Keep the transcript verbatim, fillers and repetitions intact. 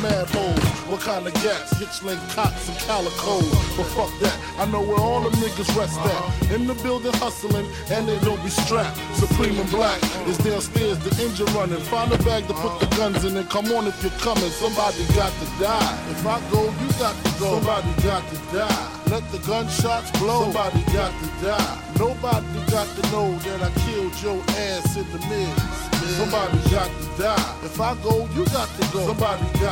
mad hoes. What kind of gas? Hitchling cots and calicos. But fuck that, I know where all them niggas rest at. In the building hustling, and they don't be strapped. Supreme and Black is downstairs, the engine running. Find a bag to put the guns in and come on if you're coming. Somebody got to die. If I go, you got to go. Somebody got to die. Let the gunshots blow. Somebody got to die. Nobody got to know that I killed your ass in the mid. Somebody got to die. If I go, you got to go. Somebody got